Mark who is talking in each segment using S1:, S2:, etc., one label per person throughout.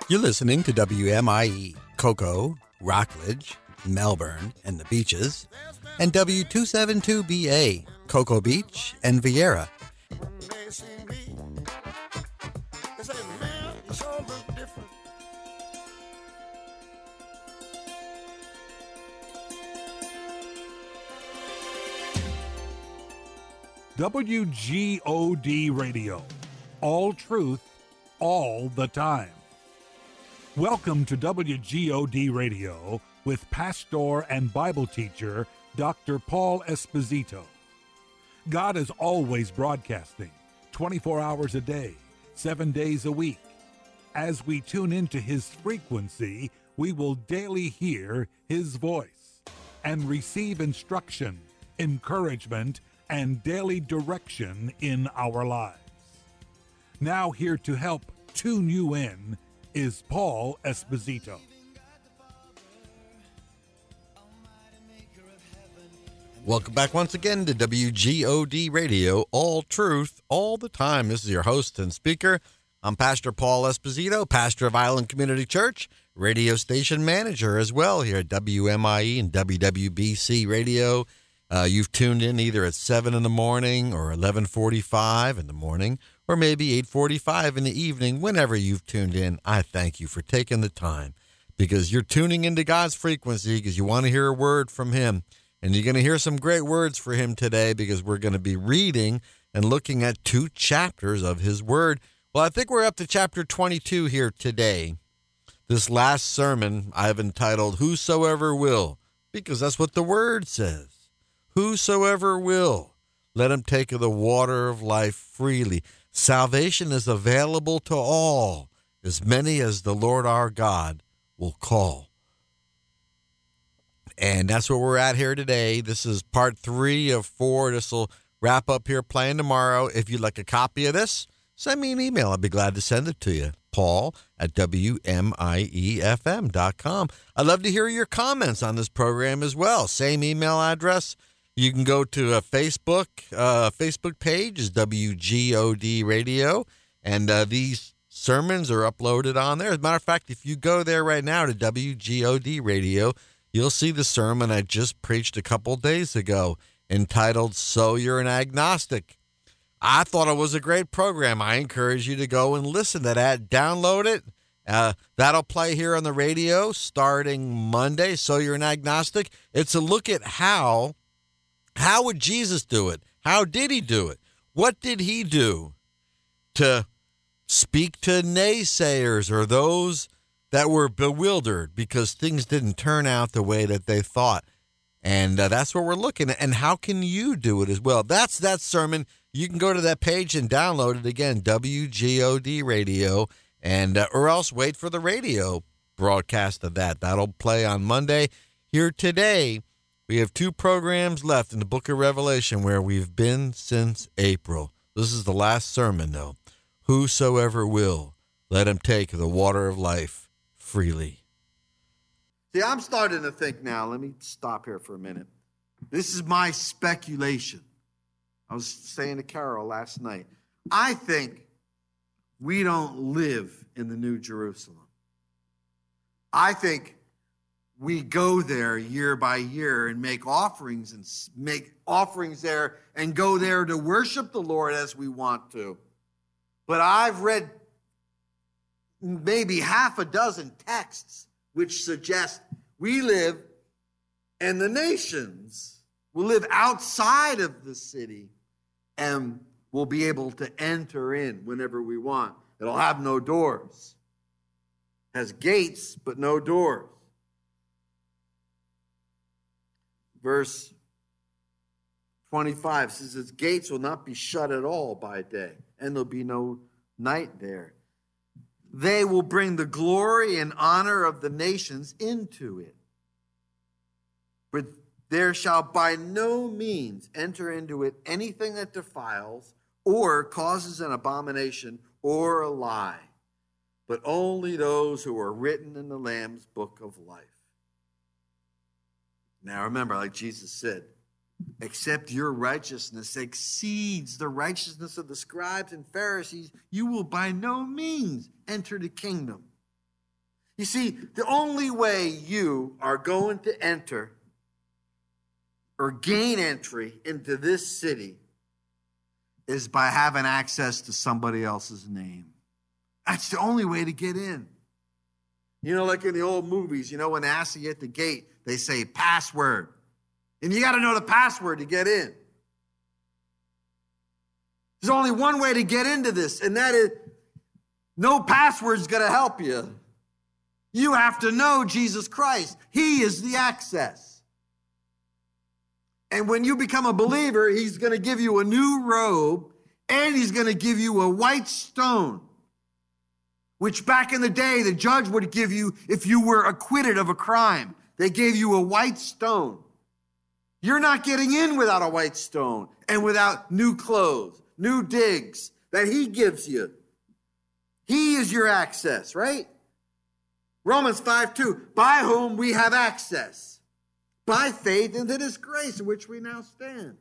S1: You're listening to WMIE, Cocoa, Rockledge, Melbourne, and the Beaches, and W272BA, Cocoa Beach and Vieira.
S2: WGOD Radio. All truth, all the time. Welcome to WGOD Radio with pastor and Bible teacher Dr. Paul Esposito. God is always broadcasting 24 hours a day, 7 days a week. As we tune into his frequency, we will daily hear his voice and receive instruction, encouragement, and daily direction in our lives. Now here to help tune you in is Paul Esposito.
S1: Welcome back once again to WGOD Radio, all truth, all the time. This is your host and speaker. I'm Pastor Paul Esposito, pastor of Island Community Church, radio station manager as well here at WMIE and WWBC Radio. You've tuned in either at 7 in the morning or 11:45 in the morning or maybe 8:45 in the evening. Whenever you've tuned in, I thank you for taking the time because you're tuning into God's frequency because you want to hear a word from him. And you're going to hear some great words for him today because we're going to be reading and looking at 2 chapters of his word. Well, I think we're up to chapter 22 here today. This last sermon I've entitled, Whosoever Will, because that's what the word says. Whosoever will, let him take of the water of life freely. Salvation is available to all, as many as the Lord our God will call. And that's where we're at here today. This is part 3 of 4. This will wrap up here playing tomorrow. If you'd like a copy of this, send me an email. I'd be glad to send it to you. Paul@WMIEFM.com. I'd love to hear your comments on this program as well. Same email address. You can go to a Facebook page is WGOD Radio, and these sermons are uploaded on there. As a matter of fact, if you go there right now to WGOD Radio, you'll see the sermon I just preached a couple days ago entitled, So You're an Agnostic. I thought it was a great program. I encourage you to go and listen to that. Download it. That'll play here on the radio starting Monday. So You're an Agnostic. It's a look at how would Jesus do it? How did he do it? What did he do to speak to naysayers or those that were bewildered because things didn't turn out the way that they thought? And that's what we're looking at. And how can you do it as well? That's that sermon. You can go to that page and download it again, WGOD Radio, and or else wait for the radio broadcast of that. That'll play on Monday. Here today, we have 2 programs left in the book of Revelation where we've been since April. This is the last sermon, though. Whosoever will, let him take the water of life freely.
S3: See, I'm starting to think now, let me stop here for a minute. This is my speculation. I was saying to Carol last night, I think we don't live in the New Jerusalem. I think we go there year by year and make offerings there and go there to worship the Lord as we want to. But I've read maybe half a dozen texts which suggest we live and the nations will live outside of the city and will be able to enter in whenever we want. It'll have no doors. It has gates, but no doors. Verse 25 says, its gates will not be shut at all by day, and there'll be no night there. They will bring the glory and honor of the nations into it. But there shall by no means enter into it anything that defiles or causes an abomination or a lie, but only those who are written in the Lamb's book of life. Now remember, like Jesus said, except your righteousness exceeds the righteousness of the scribes and Pharisees, you will by no means enter the kingdom. You see, the only way you are going to enter or gain entry into this city is by having access to somebody else's name. That's the only way to get in. You know, like in the old movies, you know, when they ask you at the gate, they say password. And you got to know the password to get in. There's only one way to get into this, and that is no password's going to help you. You have to know Jesus Christ. He is the access. And when you become a believer, he's going to give you a new robe, and he's going to give you a white stone, which back in the day, the judge would give you if you were acquitted of a crime. They gave you a white stone. You're not getting in without a white stone and without new clothes, new digs that he gives you. He is your access, right? Romans 5:2, by whom we have access, by faith into this grace in which we now stand.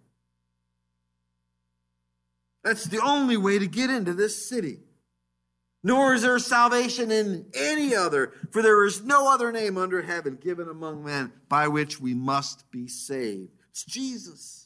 S3: That's the only way to get into this city. Nor is there salvation in any other, for there is no other name under heaven given among men by which we must be saved. It's Jesus.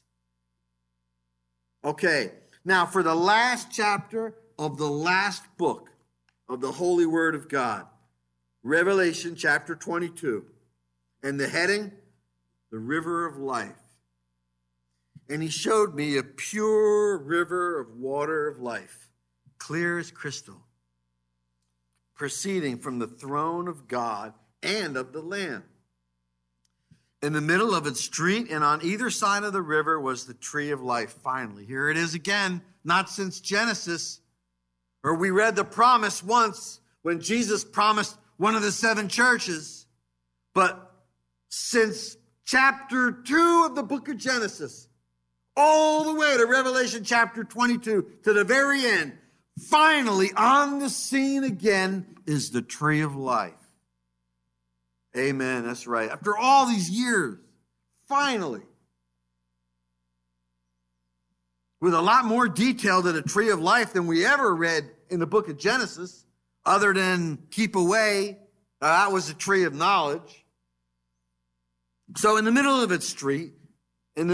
S3: Okay, now for the last chapter of the last book of the Holy Word of God, Revelation chapter 22, and the heading, the river of life. And he showed me a pure river of water of life, clear as crystal, proceeding from the throne of God and of the Lamb. In the middle of its street and on either side of the river was the tree of life. Finally, here it is again, not since Genesis, or we read the promise once when Jesus promised one of the 7 churches, but since chapter 2 of the book of Genesis, all the way to Revelation chapter 22, to the very end, finally on the scene again is the tree of life. Amen, that's right. After all these years, finally, with a lot more detail to the tree of life than we ever read in the book of Genesis, other than keep away, that was the tree of knowledge. So in the middle of its street, and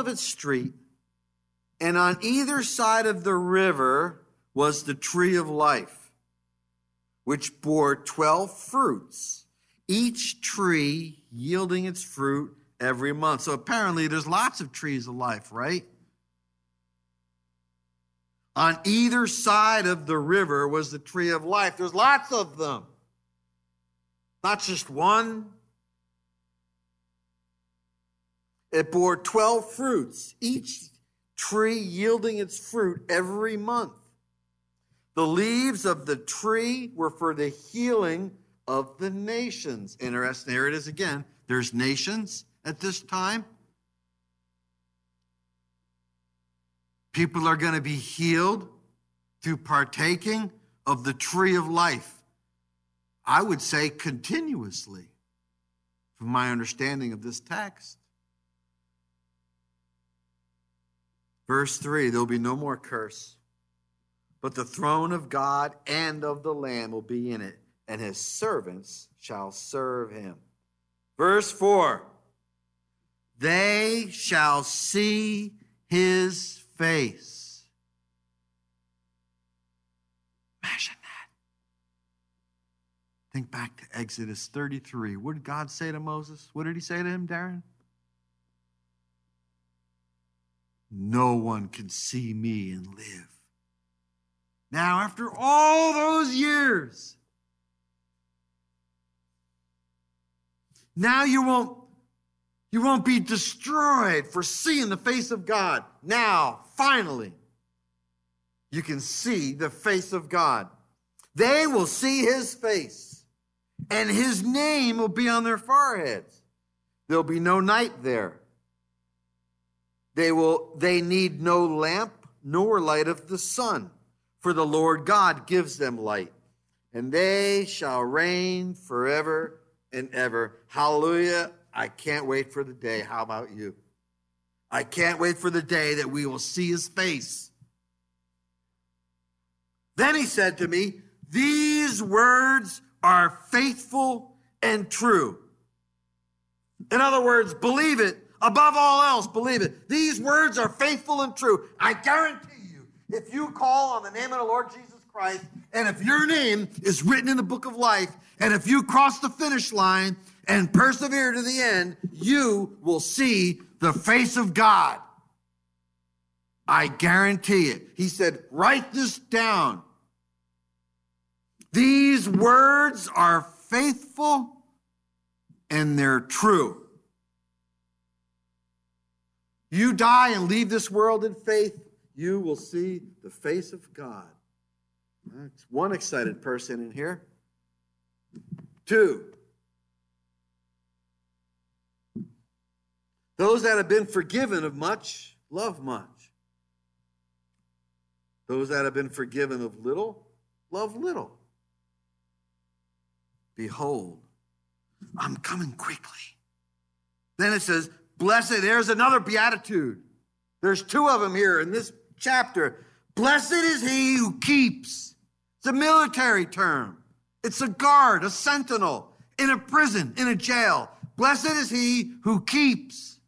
S3: on either side of the river was the tree of life, which bore 12 fruits, each tree yielding its fruit every month. So apparently there's lots of trees of life, right? On either side of the river was the tree of life. There's lots of them. Not just one. It bore 12 fruits, each tree yielding its fruit every month. The leaves of the tree were for the healing of the nations. Interesting. There it is again. There's nations at this time. People are going to be healed through partaking of the tree of life. I would say continuously, from my understanding of this text. Verse 3, there'll be no more curse, but the throne of God and of the Lamb will be in it, and his servants shall serve him. Verse 4, they shall see his face. Imagine that. Think back to Exodus 33. What did God say to Moses? What did he say to him, Darren? No one can see me and live. Now, after all those years, now you won't be destroyed for seeing the face of God. Now, finally, you can see the face of God. They will see his face, and his name will be on their foreheads. There'll be no night there. They need no lamp nor light of the sun, for the Lord God gives them light, and they shall reign forever and ever. Hallelujah. I can't wait for the day. How about you? I can't wait for the day that we will see his face. Then he said to me, these words are faithful and true. In other words, believe it. Above all else, believe it. These words are faithful and true. I guarantee you, if you call on the name of the Lord Jesus Christ, and if your name is written in the book of life, and if you cross the finish line and persevere to the end, you will see the face of God. I guarantee it. He said, write this down. These words are faithful and they're true. You die and leave this world in faith, you will see the face of God. That's one excited person in here. 2, those that have been forgiven of much, love much. Those that have been forgiven of little, love little. Behold, I'm coming quickly. Then it says, blessed, there's another beatitude. There's 2 of them here in this chapter. Blessed is he who keeps. It's a military term. It's a guard, a sentinel in a prison, in a jail. Blessed is he who keeps.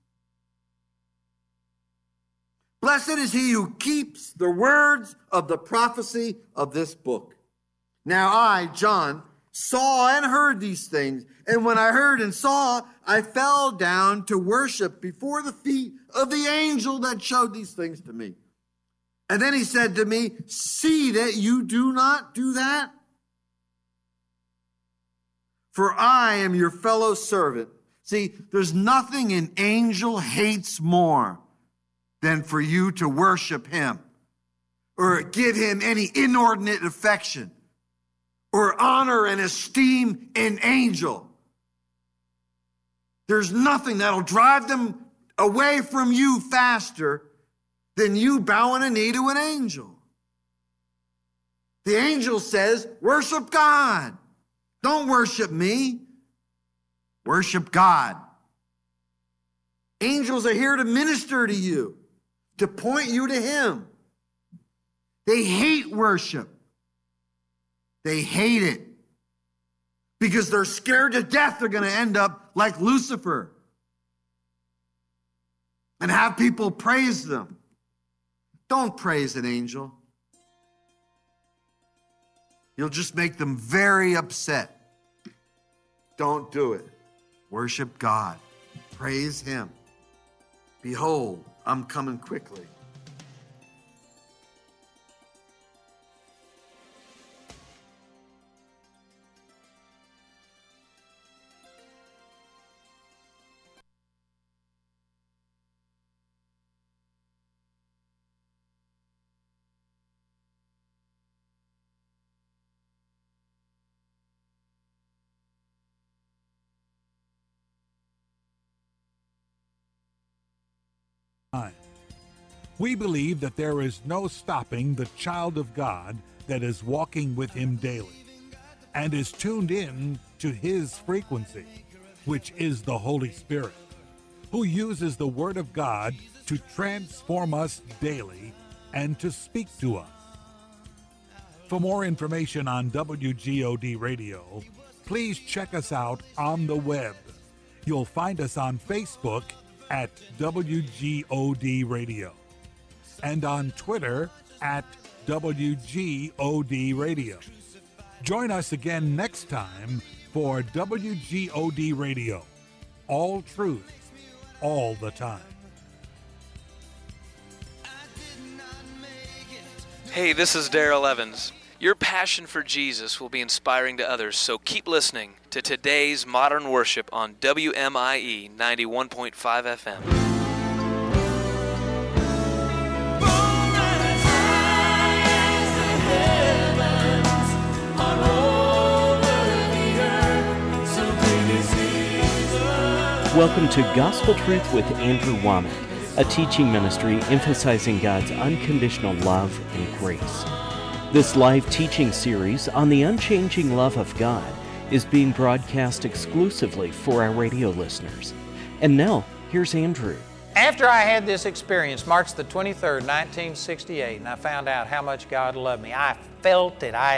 S3: Blessed is he who keeps the words of the prophecy of this book. Now I, John, saw and heard these things. And when I heard and saw, I fell down to worship before the feet of the angel that showed these things to me. And then he said to me, see that you do not do that. For I am your fellow servant. See, there's nothing an angel hates more than for you to worship him or give him any inordinate affection or honor and esteem an angel. There's nothing that'll drive them away from you faster than you bowing a knee to an angel. The angel says, worship God. Don't worship me. Worship God. Angels are here to minister to you, to point you to him. They hate worship. They hate it because they're scared to death they're going to end up like Lucifer and have people praise them. Don't praise an angel. You'll just make them very upset. Don't do it. Worship God. Praise him. Behold, I'm coming quickly.
S2: We believe that there is no stopping the child of God that is walking with him daily and is tuned in to his frequency, which is the Holy Spirit, who uses the Word of God to transform us daily and to speak to us. For more information on WGOD Radio, please check us out on the web. You'll find us on Facebook at WGOD Radio and on Twitter at WGOD Radio. Join us again next time for WGOD Radio. All truth, all the time.
S4: Hey, this is Daryl Evans. Your passion for Jesus will be inspiring to others, so keep listening to today's Modern Worship on WMIE 91.5 FM.
S5: Welcome to Gospel Truth with Andrew Womack, a teaching ministry emphasizing God's unconditional love and grace. This live teaching series on the unchanging love of God is being broadcast exclusively for our radio listeners. And now, here's Andrew.
S6: After I had this experience, March the 23rd, 1968, and I found out how much God loved me, I felt it.